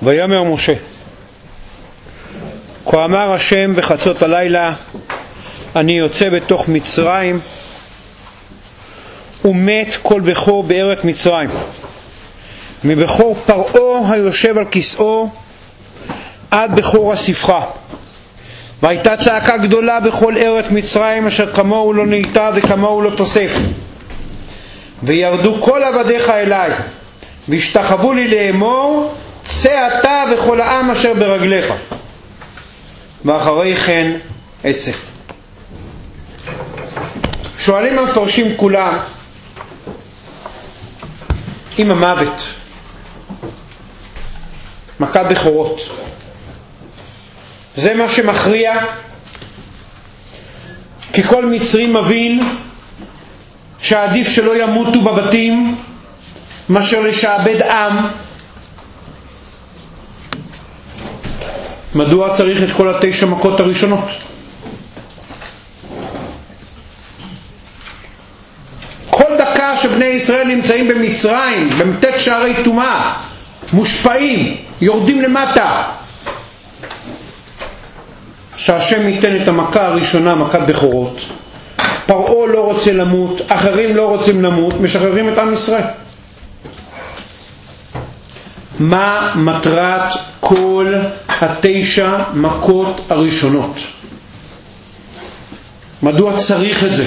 ויאמר משה, כה אמר השם בחצות הלילה, אני יוצא בתוך מצרים, ומת כל בכור בארץ מצרים, מבכור פרעה היושב על כסאו עד בכור הספחה. והייתה צעקה גדולה בכל ארץ מצרים, אשר כמוהו לא נהייתה וכמוהו לא תוסף. וירדו כל עבדיך אליי, והשתחוו לי לאמור, צא אתה וכל העם אשר ברגליך. ואחרי כן אצא. שואלים המפרשים כולם, אם המוות, מכת בכורות, זה מה שמכריע? כי כל מצרי מבין שעדיף שלא ימותו בבתים מאשר לשעבד עם. מדוע צריך את כל 9 מכות הראשונות? כל דקה שבני ישראל נמצאים במצרים, במתת שערי טומאה, מושפעים, יורדים למטה, שהשם ייתן את המכה הראשונה, מכת בכורות. פרעה לא רוצה למות, אחרים לא רוצים למות, משחררים את עם ישראל. מה מטרת כל 9 מכות הראשונות? מדוע צריך את זה?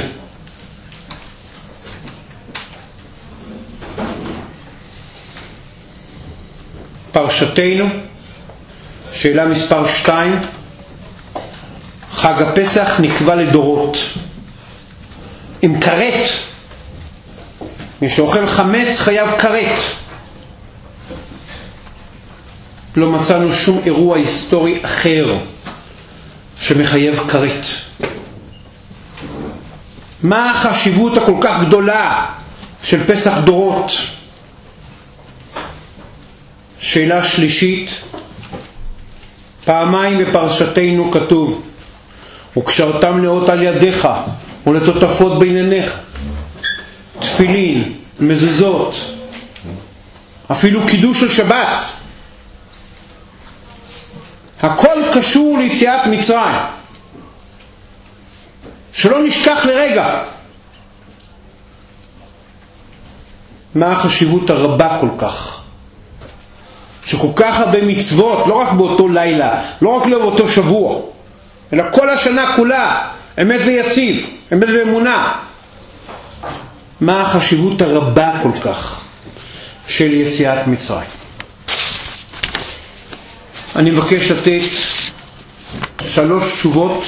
פרשתנו, שאלה מספר 2, חג הפסח נקבע לדורות עם כרת. מי שאוכל חמץ חייב כרת. לא מצאנו שום אירוע היסטורי אחר שמחייב כרת. מה החשיבות הכל כך גדולה של פסח דורות? שאלה שלישית, פעמיים בפרשתנו כתוב, וקשרתם לאות על ידיך ולטוטפות בין עיניך, תפילין, מזוזות, אפילו קידוש של שבת. הכל קשור ליציאת מצרים, שלא נשכח לרגע. מה החשיבות הרבה כל כך, שכל כך הרבה מצוות, לא רק באותו לילה, לא רק באותו שבוע, אלא כל השנה כולה, אמת ויציב, אמת ואמונה. מה החשיבות הרבה כל כך של יציאת מצרים? אני מבקש לתת 3 תשובות,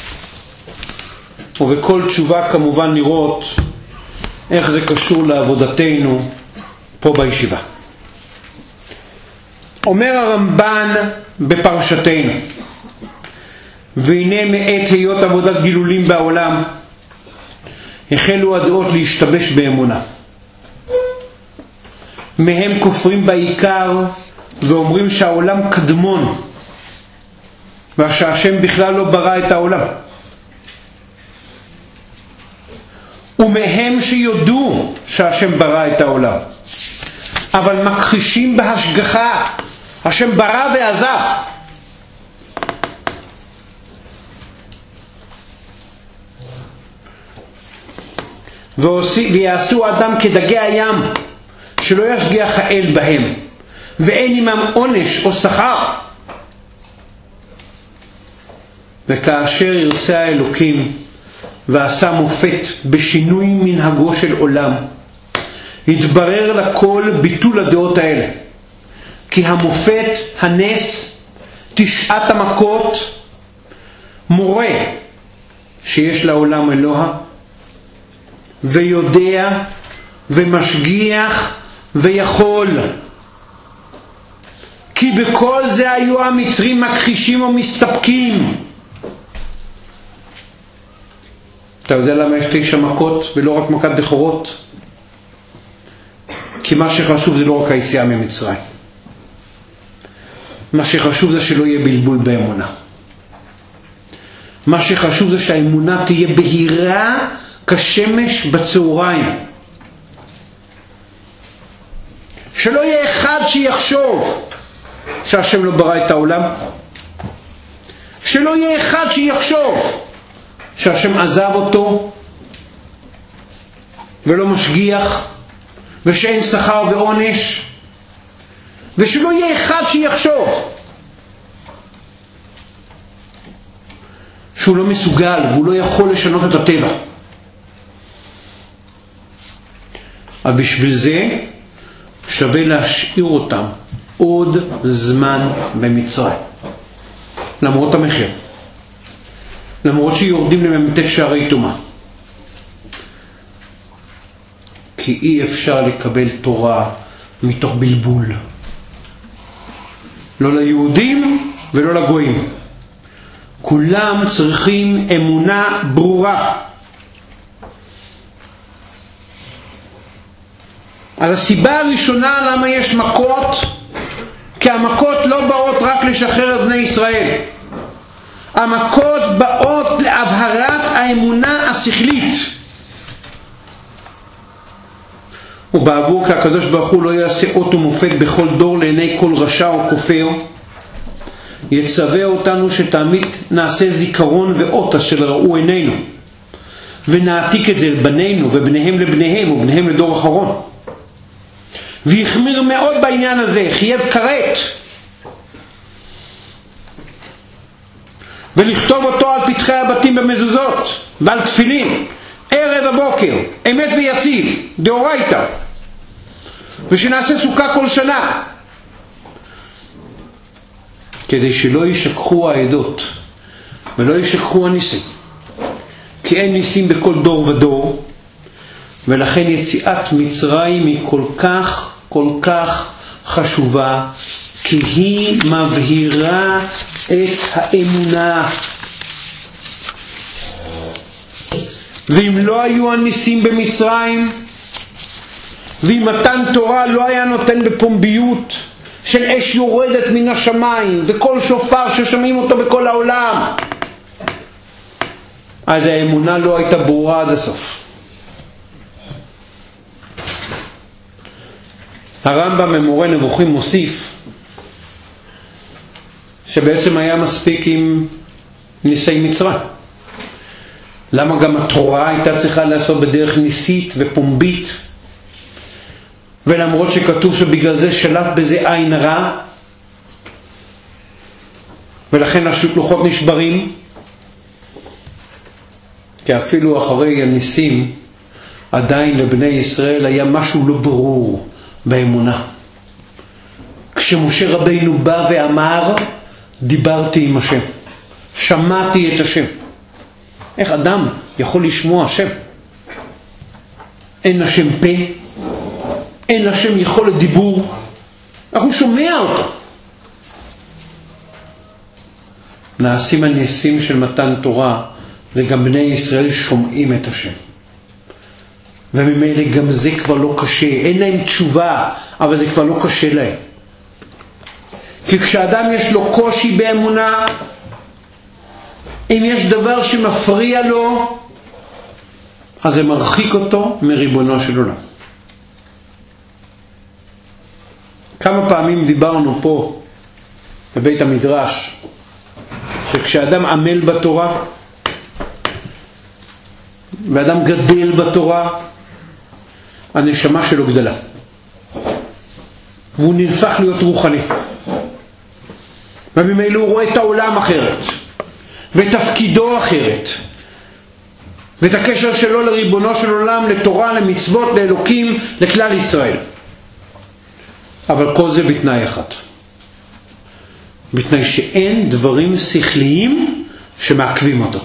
ובכל תשובה כמובן לראות איך זה קשור לעבודתנו פה בישיבה. אומר הרמב"ן בפרשתנו, והנה מעת היות עבודת גילולים בעולם, החלו הדעות להשתבש באמונה. מהם כופרים בעיקר ואומרים שהעולם קדמון, ושהשם בכלל לא ברא את העולם. ומהם שיודעו שהשם ברא את העולם, אבל מכחישים בהשגחה, השם ברא ועזב. ויעשו אדם כדגי הים, שלא ישגיח האל בהם, ואין עמם עונש או שכר. וכאשר ירצה האלוקים ועשה מופת בשינוי מנהגו של עולם, התברר לכל ביטול הדעות האלה, כי המופת, הנס, 9 המכות, מורה שיש לעולם אלוה, ויודע ומשגיח ויכול. כי בכל זה היו המצרים מכחישים או מסתפקים. אתה יודע למה יש 9 מכות ולא רק מכת בכורות? כי מה שחשוב זה לא רק היציאה ממצרים. מה שחשוב זה שלא יהיה בלבול באמונה. מה שחשוב זה שהאמונה תהיה בהירה כשמש בצהריים. שלא יהיה אחד שיחשוב שהשם לא ברא את העולם? שלא יהיה אחד שיחשוב שהשם עזב אותו ולא משגיח ושאין שכר ועונש, ושלא יהיה אחד שיחשוב שהוא לא מסוגל והוא לא יכול לשנות את הטבע. אבל בשביל זה שווה להשאיר אותם עוד זמן במצרים, למרות המחיר, למרות שיורדים לממתק שערי תומה, כי אי אפשר לקבל תורה מתוך בלבול, לא ליהודים ולא לגויים. כולם צריכים אמונה ברורה. אז הסיבה הראשונה למה יש מכות, כי המכות לא באות רק לשחרר את בני ישראל, המכות באות להבהרת האמונה השכלית. ובעבור כי הקדוש ברוך הוא לא יעשה אות ומופת בכל דור לעיני כל רשע או כופר, יצווה אותנו שתמיד נעשה זיכרון ואות אשר ראו עינינו, ונעתיק את זה לבנינו ובניהם לבניהם ובניהם לדור אחרון. ויחמיר מאוד בעניין הזה, חייב כרת, ולכתוב אותו על פתחי הבתים במזוזות ועל תפילין ערב הבוקר, אמת ויציב, דאורייתא, ושנעשה סוכה כל שנה, כדי שלא ישכחו העדות ולא ישכחו הניסים, כי אין ניסים בכל דור ודור. ולכן יציאת מצרים היא כל כך חשובה, כי היא מבהירה את האמונה. ואם לא היו הניסים במצרים, ואם מתן תורה לא היה נותן בפומביות של אש יורדת מן השמיים וכל שופר ששומעים אותו בכל העולם, אז האמונה לא הייתה ברורה עד הסוף. הרמב"ם במורה נבוכים מוסיף שבעצם היה מספיק עם ניסי מצרים. למה גם התורה הייתה צריכה לעשות בדרך ניסית ופומבית? ולמרות שכתוב שבגלל זה שלט בזה עין הרע, ולכן השלוחות נשברים, כי אפילו אחרי הניסים עדיין לבני ישראל היה משהו לא ברור באמונה. כשמשה רבינו בא ואמר, דיברתי עם השם, שמעתי את השם. איך אדם יכול לשמוע השם? אין השם פה, אין השם יכולת דיבור, איך הוא שומע אותו? נעשים הניסים של מתן תורה, וגם בני ישראל שומעים את השם, וממילא גם זה כבר לא קשה, אין להם תשובה, אבל זה כבר לא קשה להם. כי כשאדם יש לו קושי באמונה, אם יש דבר שמפריע לו, אז זה מרחיק אותו מריבונו של עולם. כמה פעמים דיברנו פה בבית המדרש, שכשאדם עמל בתורה, ואדם גדל בתורה, הנשמה שלו גדלה, והוא נהפך להיות רוחני, וממילא הוא רואה את העולם אחרת, ותפקידו אחרת, ואת הקשר שלו לריבונו של עולם, לתורה, למצוות, לאלוקים, לכלל ישראל. אבל כל זה בתנאי אחד, בתנאי שאין דברים שכליים שמעכבים אותו.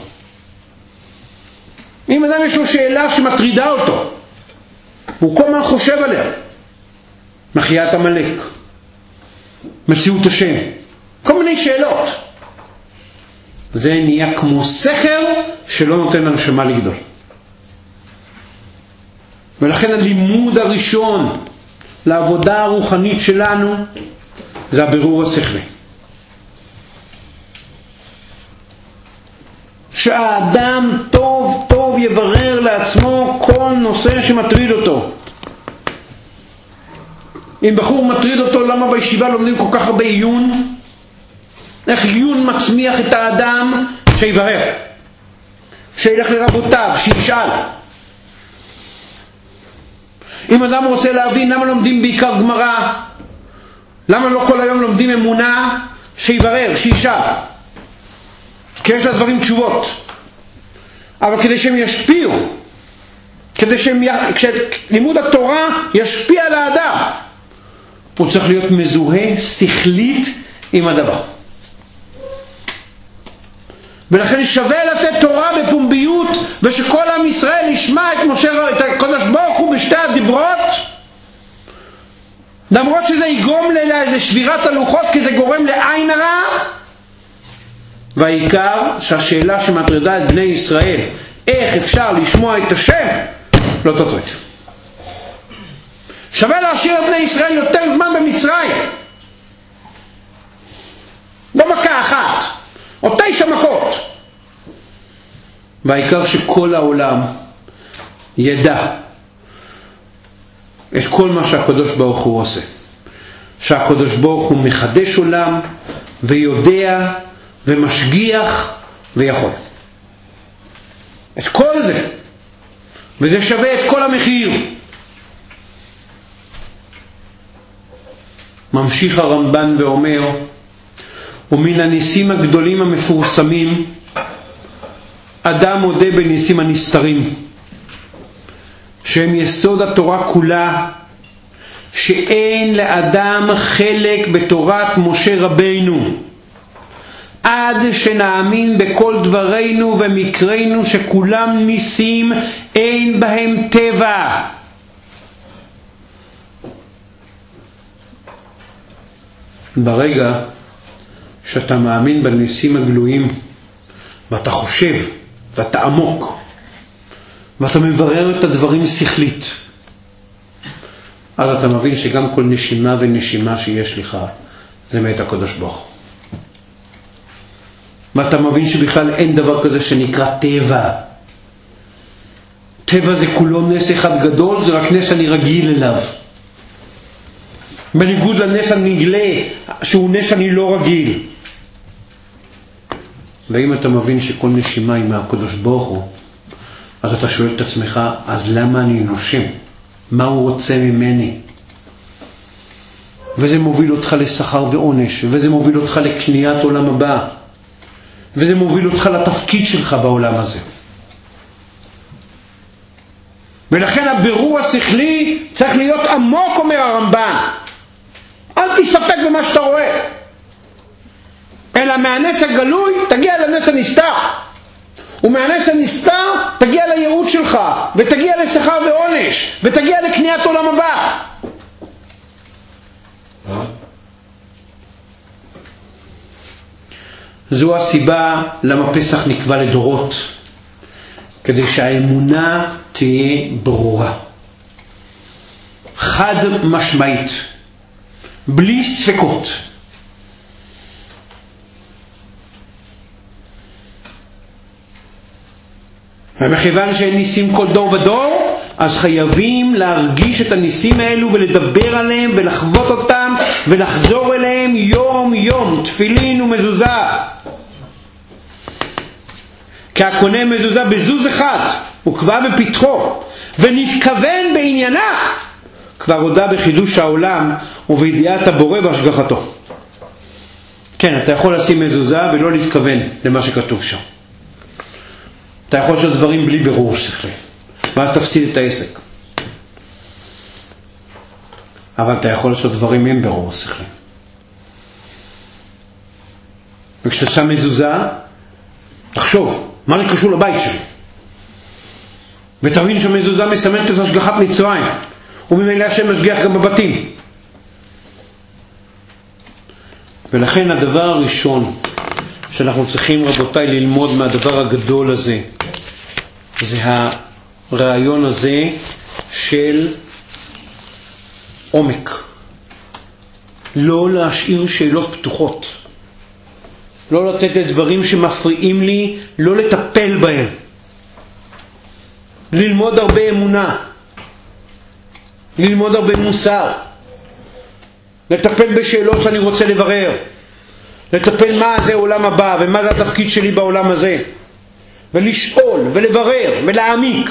אם אדם יש לו שאלה שמטרידה אותו, הוא כל הזמן חושב עליה, מחיית המלך, מציאות השם, כל מיני שאלות, זה נהיה כמו סכר שלא נותן לנשמה לגדול. ולכן הלימוד הראשון לעבודה הרוחנית שלנו זה הבירור השכלי, שהאדם טוב טוב יברר לעצמו כל נושא שמטריד אותו. אם בחור מטריד אותו למה בישיבה לומדים כל כך הרבה עיון, איך עיון מצמיח את האדם, שיברר, שילך לרבותיו, שישאל. אם אדם רוצה להבין למה לומדים בעיקר גמרא, למה לא כל היום לומדים אמונה, שיברר, שישאל, כי יש לדברים תשובות. אבל כדי שהם ישפיעו, כדי שלימוד התורה ישפיע על האדם, הוא צריך להיות מזוהה שכלית עם הדבר. ולכן שווה לתת תורה בפומביות, ושכל עם ישראל ישמע את הקדוש ברוך הוא בשתי הדיברות, למרות שזה יגרום לשבירת הלוחות, כי זה גורם לעין הרע. והעיקר שהשאלה שמטרידה את בני ישראל, איך אפשר לשמוע את השם, לא תוצאת. שווה להשאיר את בני ישראל יותר זמן במצרים, לא מכה אחת או 9 מכות. והעיקר שכל העולם ידע את כל מה שהקדוש ברוך הוא עושה, שהקדוש ברוך הוא מחדש עולם ויודע ומשגיח ויכול. את כל זה, וזה שווה את כל המחיר. ממשיך הרמב"ן ואומר, ומן הניסים הגדולים המפורסמים, אדם מודה בניסים הנסתרים, שהם יסוד התורה כולה, שאין לאדם חלק בתורת משה רבינו, עד שנאמין בכל דברינו ומקרינו שכולם ניסים, אין בהם טבע. ברגע שאתה מאמין בניסים הגלויים, ואתה חושב, ואתה עמוק, ואתה מברר את הדברים שכלית, אז אתה מבין שגם כל נשימה ונשימה שיש לך, זה מאת הקדוש ברוך הוא. ואתה מבין שבכלל אין דבר כזה שנקרא טבע. טבע זה כולו נס אחד גדול, זה רק נס אני רגיל אליו. בניגוד לנס הנגלה, שהוא נס אני לא רגיל. ואם אתה מבין שכל נשימה היא מהקדוש ברוך הוא, אז אתה שואל את עצמך, אז למה אני נושם? מה הוא רוצה ממני? וזה מוביל אותך לשכר ועונש, וזה מוביל אותך לקניית עולם הבא, וזה מוביל אותך לתפקיד שלך בעולם הזה. ולכן הבירור השכלי צריך להיות עמוק, אומר הרמב"ן. אל תסתפק במה שאתה רואה, אלא מהנס הגלוי תגיע לנס הנסתר, ומהנס הנסתר תגיע לייעוד שלך, ותגיע לשכר ועונש, ותגיע לקניית עולם הבא. זו הסיבה למה פסח נקבע לדורות, כדי שהאמונה תהיה ברורה, חד משמעית, בלי ספקות. ומכיוון שאין ניסים כל דור ודור, אז חייבים להרגיש את הניסים האלו ולדבר עליהם ולחוות אותם ולחזור אליהם יום יום, תפילין ומזוזה. כי הקונה מזוזה בזוז אחד הוא כבר בפתחו ונתכוון בעניינה, כבר הודע בחידוש העולם ובידיעת הבורא והשגחתו. כן, אתה יכול לשים מזוזה ולא להתכוון למה שכתוב שם. אתה יכול לעשות דברים בלי ברור שכלי, ואז תפסיד את העסק. אבל אתה יכול לעשות דברים עם ברור שכלי. וכשאתה שם מזוזה, תחשוב, מה זה קשור לבית שלי? ותבין שהמזוזה מסמנת את השגחת מצרים, וממילא השם משגיח גם בבתים. ולכן הדבר הראשון שאנחנו צריכים, רבותיי, ללמוד מהדבר הגדול הזה, זה הרעיון הזה של עומק. לא להשאיר שאלות פתוחות, לא לתת לדברים שמפריעים לי, לא לטפל בהם. ללמוד הרבה אמונה, ללמוד הרבה מוסר, לטפל בשאלות שאני רוצה לברר, לטפל מה זה עולם הבא ומה זה התפקיד שלי בעולם הזה, ולשאול ולברר ולהעמיק.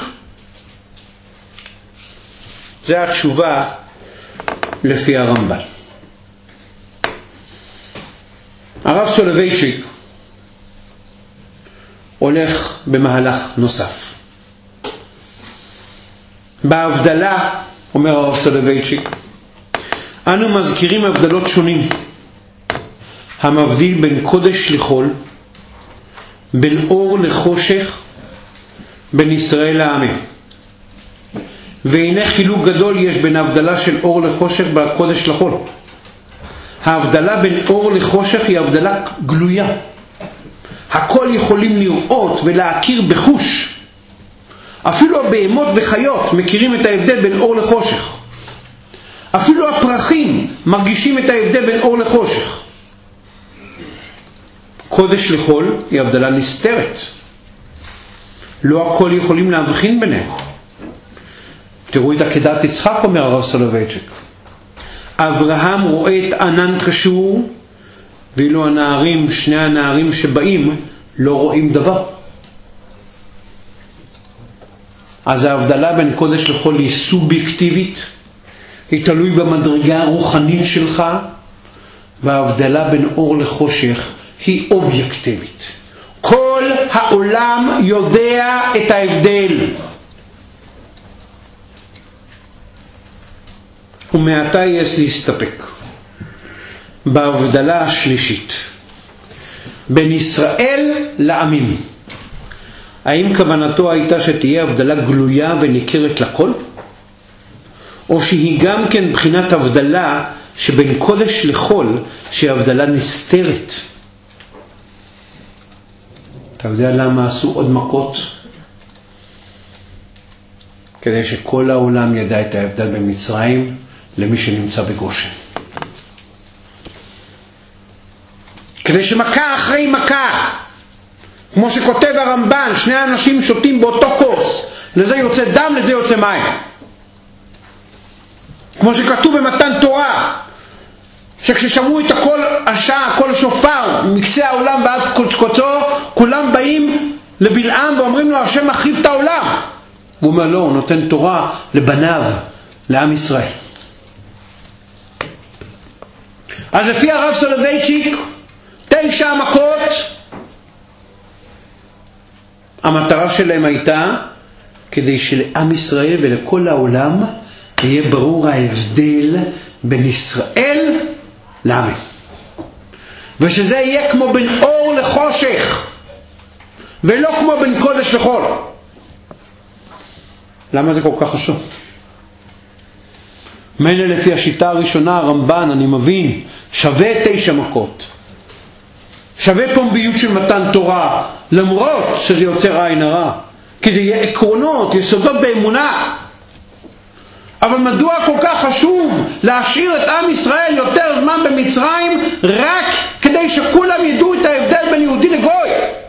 זה התשובה לפי הרמב"ן. הרב סולובייצ'יק הולך במהלך נוסף. בהבדלה, אומר הרב סולובייצ'יק, אנו מזכירים הבדלות שונים המבדיל בין קודש לחול, בין אור לחושך, בין ישראל לעמים. והנה חילוק גדול יש בין ההבדלה של אור לחושך והקודש לחול. ההבדלה בין אור לחושך היא הבדלה גלויה. הכל יכולים לראות ולהכיר בחוש. אפילו הבהמות וחיות מכירים את ההבדל בין אור לחושך. אפילו הפרחים מרגישים את ההבדל בין אור לחושך. קודש לחול היא הבדלה נסתרת. לא הכל יכולים להבחין ביניהם. תראו את עקדת יצחק, אומר הרב סולובייצ'יק. אברהם רואה את ענן קשור, ואילו הנערים, שני הנערים שבאים, לא רואים דבר. אז ההבדלה בין קודש לחול היא סובייקטיבית, היא תלוי במדרגה הרוחנית שלך, וההבדלה בין אור לחושך היא אובייקטיבית. כל העולם יודע את ההבדל. ומעתה יש להסתפק בהבדלה השלישית בין ישראל לעמים. האם כוונתו הייתה שתהיה הבדלה גלויה וניכרת לכל? או שהיא גם כן בחינת הבדלה שבין קודש לחול, שהיא הבדלה נסתרת? אתה יודע למה עשו עוד מכות? כדי שכל העולם ידע את ההבדל בין מצרים למי שנמצא בגושן. כדי שמכה אחרי מכה, כמו שכותב הרמב"ן, שני אנשים שותים באותו כוס, לזה יוצא דם, לזה יוצא מים. כמו שכתוב במתן תורה, שכששמעו את הקול השעה, קול שופר, מקצה העולם ועד קוצו, כולם באים לבלעם ואומרים לו, השם מחריב את העולם. הוא אומר לא, הוא נותן תורה לבניו, לעם ישראל. אז לפי הרב סולובייצ'יק, 9 מכות, המטרה שלהם הייתה כדי שלעם ישראל ולכל העולם יהיה ברור ההבדל בין ישראל לעמים, ושזה יהיה כמו בין אור לחושך ולא כמו בין קודש לחול. למה זה כל כך חשוב? מילא לפי השיטה הראשונה, הרמב"ן, אני מבין, שווה 9 מכות, שווה פומביות של מתן תורה, למרות שזה יוצר עין הרע, כי זה יהיה עקרונות, יסודות באמונה. אבל מדוע כל כך חשוב להשאיר את עם ישראל יותר זמן במצרים, רק כדי שכולם ידעו את ההבדל בין יהודי לגוי?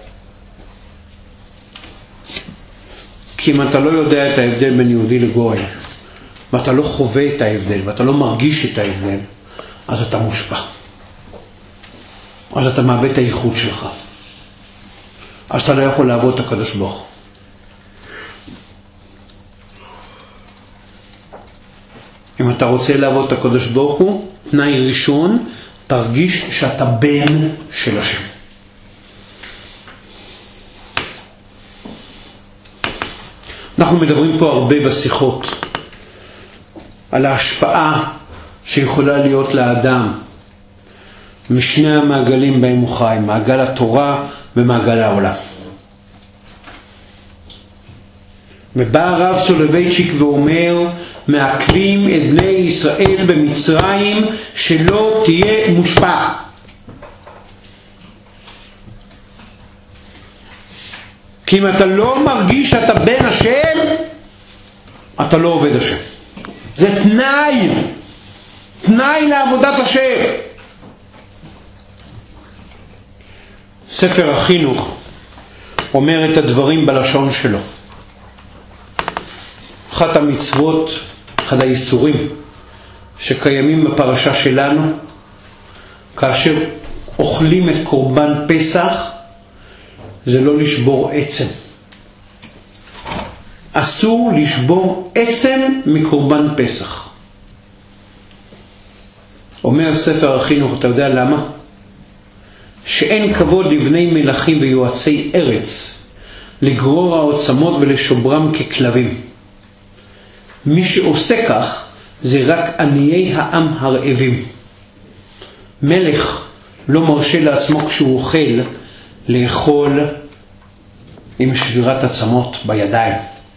כי אם אתה לא יודע את ההבדל בין יהודי לגוי, ואתה לא חווה את ההבדל, ואתה לא מרגיש את ההבדל, אז אתה מושפע. אז אתה מאבד את הייחוד שלך. אז אתה לא יכול לעבוד את הקדוש ברוך הוא. אם אתה רוצה לעבוד את הקדוש ברוך הוא, תנאי ראשון, תרגיש שאתה בן של השם. אנחנו מדברים פה הרבה בשיחות על ההשפעה שיכולה להיות לאדם משני המעגלים בהם הוא חי, מעגל התורה ומעגל העולם. ובא הרב סולובייצ'יק ואומר, מעכבים את בני ישראל במצרים שלא תהיה מושפע. כי אם אתה לא מרגיש שאתה בן השם, אתה לא עובד השם. זה תנאי לעבודת השם. ספר החינוך אומר את הדברים בלשון שלו. אחת המצוות, אחד האיסורים שקיימים בפרשה שלנו, כאשר אוכלים את קורבן פסח, זה לא לשבור עצם. אסור לשבור עצם מקורבן פסח. אומר ספר החינוך, אתה יודע למה? שאין כבוד לבני מלכים ויועצי ארץ לגרור העוצמות ולשוברם ככלבים. מי שעושה כך זה רק עניי העם הרעבים. מלך לא מרשה לעצמו כשהוא אוכל לאכול עם שבירת עצמות בידיים.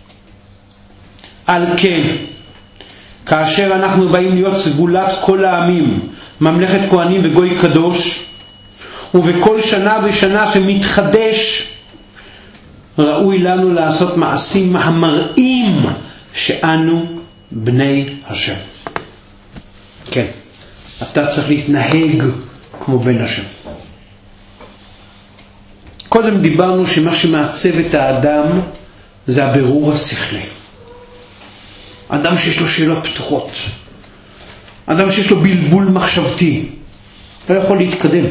על כן, כאשר אנחנו באים להיות סגולת כל העמים, ממלכת כהנים וגוי קדוש, ובכל שנה ושנה שמתחדש, ראוי לנו לעשות מעשים המראים שאנו בני השם. כן, אתה צריך להתנהג כמו בן השם. קודם דיברנו שמה שמעצב את האדם זה הבירור השכלי. אדם שיש לו שאלות פתוחות, אדם שיש לו בלבול מחשבתי, לא יכול להתקדם.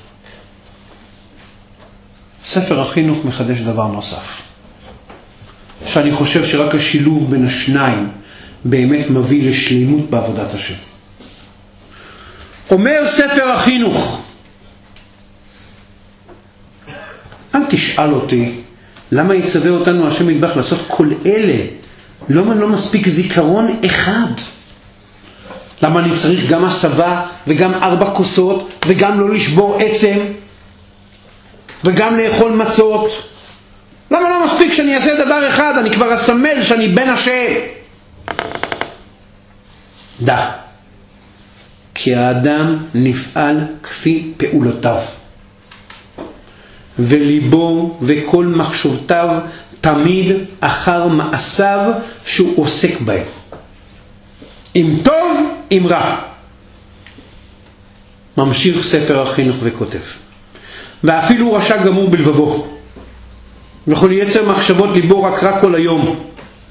ספר החינוך מחדש דבר נוסף, שאני חושב שרק השילוב בין השניים באמת מביא לשלימות בעבודת השם. אומר ספר החינוך, אל תשאל אותי למה יצווה אותנו השם יתברך לעשות כל אלה. לא מספיק זיכרון אחד. למה אני צריך גם הסבה וגם 4 כוסות וגם לא לשבור עצם וגם לאכול מצות? למה לא מספיק שאני אעשה דבר אחד? אני כבר אסמל שאני בן השם. דע, כי האדם נפעל כפי פעולותיו, וליבו וכל מחשבותיו תמיד אחר מעשיו שהוא עוסק בהם, אם טוב אם רע. ממשיך ספר החינוך וכותב, ואפילו רשע גמור בלבבו, וכל יצר מחשבות ליבו רק רע כל היום,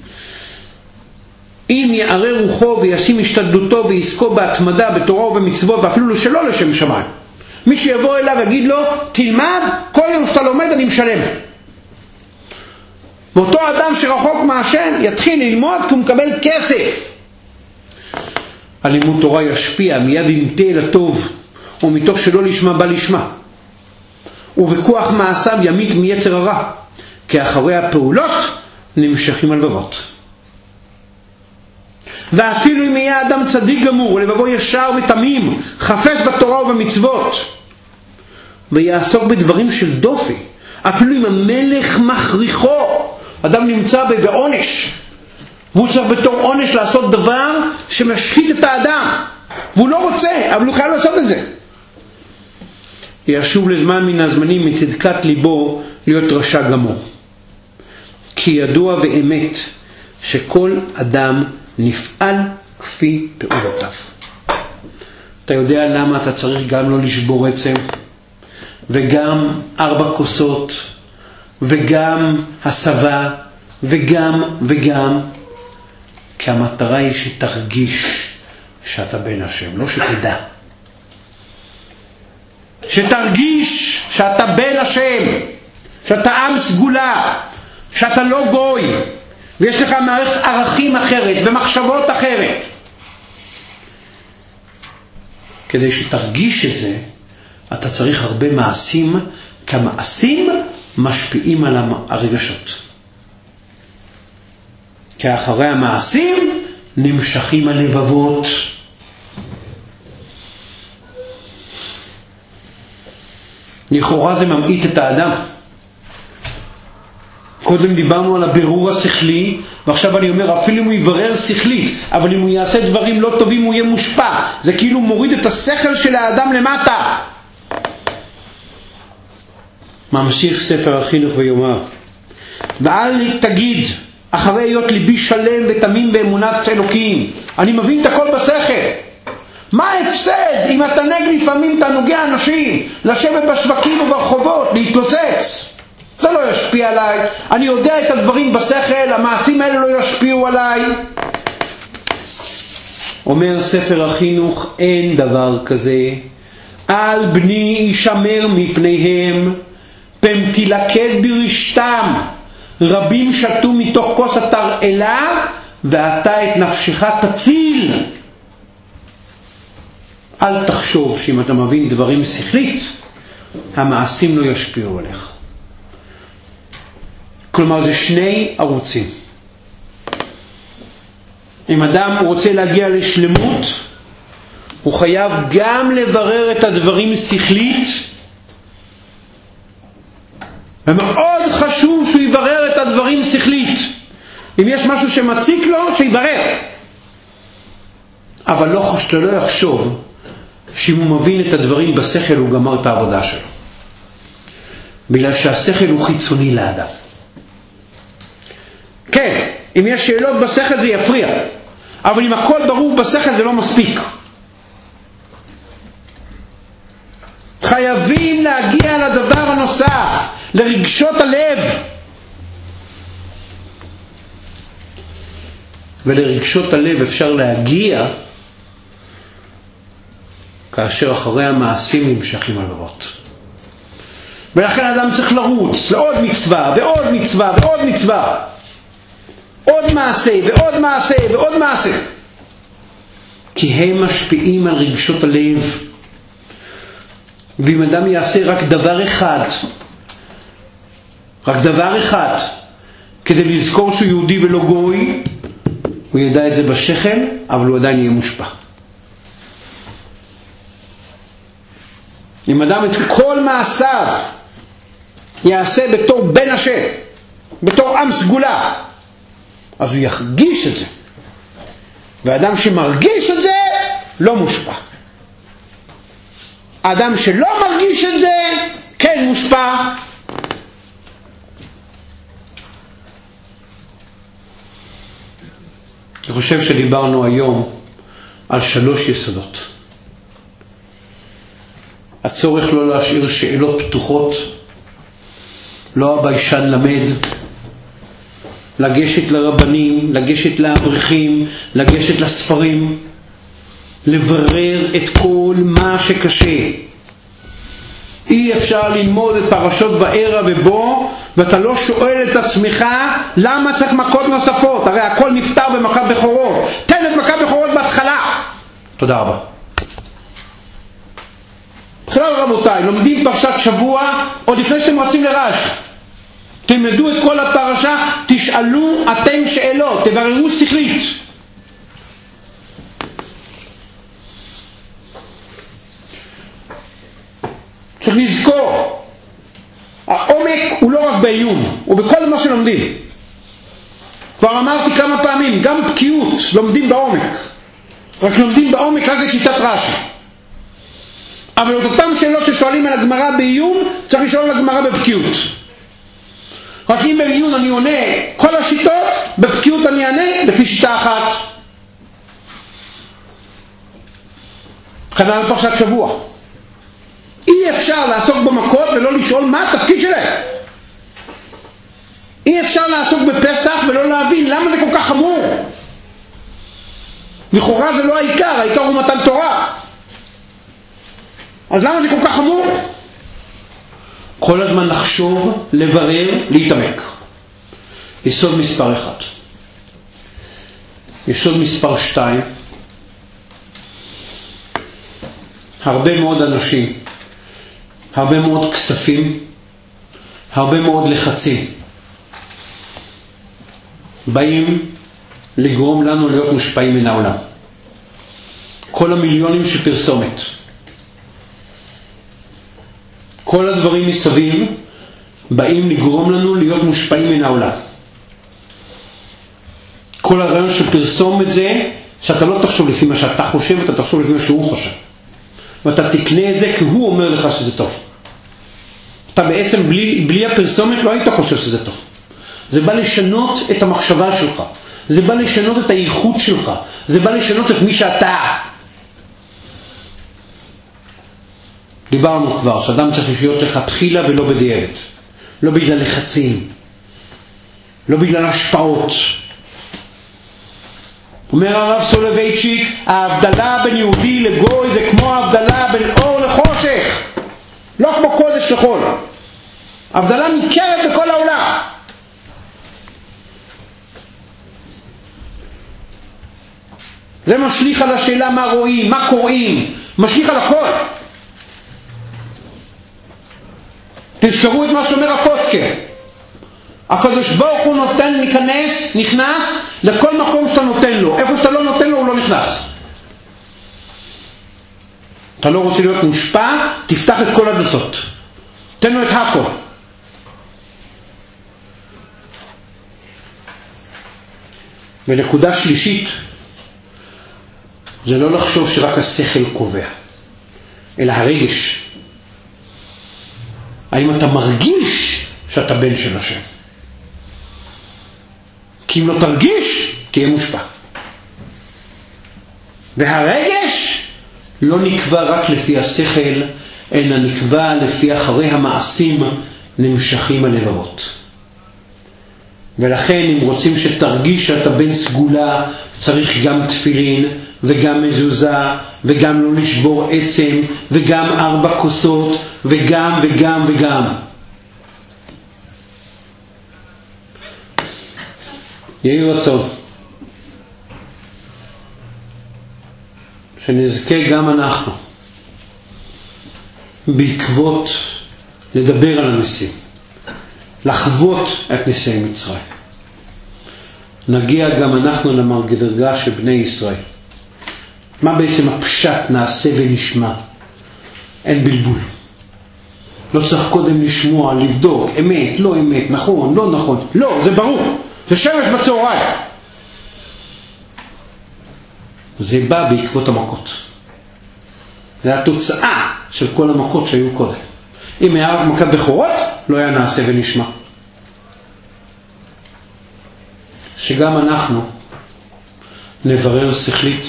אם יערר רוחו וישים השתדלותו ויעסקו בהתמדה בתורה ובמצוות, ואפילו שלא לשם שמיים, מי שיבוא אליו יגיד לו תלמד, כל יום שאתה לומד אני משלם. ואותו אדם שרחוק מהשם יתחיל ללמוד כי הוא מקבל כסף. הלימוד תורה ישפיע, מיד ינטה אל הטוב, ומתוך שלא לשמה בא לשמה, ובכוח מעשיו ימית מיצר הרע, כי אחרי הפעולות נמשכים הלבבות. ואפילו אם יהיה אדם צדיק גמור ולבבו ישר ותמים, חפץ בתורה ובמצוות, ויעסוק בדברים של דופי, אפילו אם המלך מכריחו, אדם נמצא בעונש, והוא צריך בתור עונש לעשות דבר שמשחית את האדם, והוא לא רוצה, אבל הוא חייב לעשות את זה, ישוב לזמן מן הזמנים מצדקת ליבו להיות רשע גמור. כי ידוע ואמת שכל אדם נפעל כפי פעולותיו. אתה יודע למה אתה צריך גם לא לשבור עצם, וגם 4 כוסות, וגם הסבה, וגם כי המטרה היא שתרגיש שאתה בן השם, לא שתדע, שתרגיש שאתה בן השם, שאתה עם סגולה, שאתה לא גוי, ויש לך מערכת ערכים אחרת ומחשבות אחרת. כדי שתרגיש את זה אתה צריך הרבה מעשים, כי המעשים משפיעים על הרגשות, כי אחרי המעשים נמשכים הלבבות. לכאורה זה ממעיט את האדם. קודם דיברנו על הבירור השכלי, ועכשיו אני אומר אפילו אם הוא יברר שכלית, אבל אם הוא יעשה דברים לא טובים הוא יהיה מושפע. זה כאילו מוריד את השכל של האדם למטה. ממשיך ספר החינוך ויאמר, ואל תגיד אחרי היות ליבי שלם ותמים באמונת אלוקים, אני מבין את הכל בשכל. מה ההפסד אם התענג לפעמים תענוגי אנשים, לשבת בשווקים וברחובות, להתלוצץ? זה לא ישפיע עליי. אני יודע את הדברים בשכל, המעשים האלה לא ישפיעו עליי. אומר ספר החינוך, אין דבר כזה. אל בני ישמר מפניהם, פם תילכד ברשתם. רבים שתו מתוך כוס התרעלה, ואתה את נפשך תציל. אל תחשוב שאם אתה מבין דברים שכלית, המעשים לא ישפיעו עליך. כלומר, זה שני ערוצים. אם אדם רוצה להגיע לשלמות, הוא חייב גם לברר את הדברים שכלית, ומאוד חשוב שהוא יברר את הדברים שכלית. אם יש משהו שמציק לו, שיברר. אבל לא יחשוב שאם הוא מבין את הדברים בשכל הוא גמר את העבודה שלו. בגלל שהשכל הוא חיצוני לאדם. כן, אם יש שאלות בשכל זה יפריע. אבל אם הכל ברור בשכל זה לא מספיק. חייבים להגיע לדבר הנוסף, לרגשות הלב. ולרגשות הלב אפשר להגיע כאשר אחרי המעשים נמשכים הלבבות. ולכן אדם צריך לרוץ לעוד מצווה ועוד מצווה ועוד מצווה. עוד מעשה ועוד מעשה ועוד מעשה. כי הם משפיעים על רגשות הלב. ואם אדם יעשה רק דבר אחד, כדי לזכור שהוא יהודי ולא גוי, הוא ידע את זה בשכל, אבל הוא עדיין יהיה מושפע. אם אדם את כל מעשיו יעשה בתור בן השם, בתור עם סגולה, אז הוא ירגיש את זה. ואדם שמרגיש את זה לא מושפע. האדם שלא מרגיש את זה כן מושפע. אני חושב שדיברנו היום על 3 יסודות. הצורך לא להשאיר שאלות פתוחות, לא הביישן למד, לגשת לרבנים, לגשת לאברכים, לגשת לספרים, לברר את כל מה שקשה. אי אפשר ללמוד את פרשות בערה ובו ואתה לא שואל את עצמך למה צריך מכות נוספות, הרי הכל נפתר במכת בכורות. תן את מכת בכורות בהתחלה. תודה רבה. בכלל רבותיי, לומדים פרשת שבוע עוד לפני שאתם רצים לרש"י. תלמדו את כל הפרשה, תשאלו אתם שאלות, תבררו שכלית. צריך לזכור, העומק הוא לא רק בעיון, הוא בכל מה שלומדים. כבר אמרתי כמה פעמים, גם בקיאות לומדים בעומק. רק לומדים בעומק רק את שיטת רש"י. אבל את אותם שאלות ששואלים על הגמרא בעיון, צריך לשאול על הגמרא בבקיאות. רק אם בעיון אני עונה כל השיטות, בבקיאות אני אענה לפי שיטה אחת. כנ"ל פרשת שבוע. אי אפשר לעסוק במכות ולא לשאול מה התפקיד שלהם. אי אפשר לעסוק בפסח ולא להבין למה זה כל כך חמור. לכאורה זה לא העיקר, העיקר הוא מתן תורה. אז למה זה כל כך חמור? כל הזמן לחשוב, לברר, להתעמק. יסוד מספר 1. יסוד מספר 2. הרבה מאוד אנשים, הרבה מאוד כספים, הרבה מאוד לחצים באים לגרום לנו להיות מושפעים מן העולם. כל המיליונים של פרסומת, כל הדברים מסביב באים לגרום לנו להיות מושפעים מן העולם. כל הרעיון של פרסומת זה שאתה לא תחשוב לפי מה שאתה חושב, אתה תחשוב לפי מה שהוא חושב. ואתה תקנה את זה כי הוא אומר לך שזה טוב. אתה בעצם בלי הפרסומת לא היית חושב שזה טוב. זה בא לשנות את המחשבה שלך. זה בא לשנות את הייחוד שלך. זה בא לשנות את מי שאתה. דיברנו כבר שאדם צריך לחיות לכתחילה ולא בדיעבד. לא בגלל לחצים. לא בגלל השפעות. אומר הרב סולובייצ'יק, ההבדלה בין יהודי לגוי זה כמו ההבדלה בין אור לחושך, לא כמו קודש לחול. הבדלה ניכרת בכל העולם. זה משליך על השאלה מה רואים, מה קוראים, משליך על הכל. תזכרו את מה שאומר הקוצקר. הקדוש ברוך הוא נותן, נכנס לכל מקום שאתה נותן לו. איפה שאתה לא נותן לו הוא לא נכנס. אתה לא רוצה להיות מושפע, תפתח את כל הדלתות. תן לו את הכל. ונקודה שלישית, זה לא לחשוב שרק השכל קובע, אלא הרגש. האם אתה מרגיש שאתה בן של השם? כי אם לא תרגיש, תהיה מושפע. והרגש לא נקבע רק לפי השכל, אלא נקבע לפי אחרי המעשים נמשכים הלבבות. ולכן אם רוצים שתרגיש שאתה בן סגולה, צריך גם תפילין וגם מזוזה וגם לא לשבור עצם וגם 4 כוסות וגם וגם וגם. יהי רצון שנזכה גם אנחנו בעקבות לדבר על הניסים, לחוות את ניסי מצרים. נגיע גם אנחנו למדרגה של בני ישראל. מה בעצם הפשט נעשה ונשמע? אין בלבול. לא צריך קודם לשמוע, לבדוק, אמת, לא אמת, נכון, לא נכון. לא, זה ברור. זה שמש בצהריים. זה בא בעקבות המכות. זה התוצאה של כל המכות שהיו קודם. אם היה מכת בכורות, לא היה נעשה ונשמע. שגם אנחנו נברר שכלית,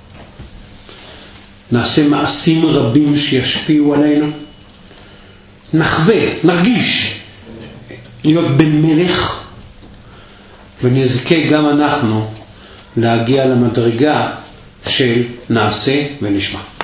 נעשה מעשים רבים שישפיעו עלינו, נחווה, נרגיש להיות בן מלך, ונזכה גם אנחנו להגיע למדרגה של נעשה ונשמע.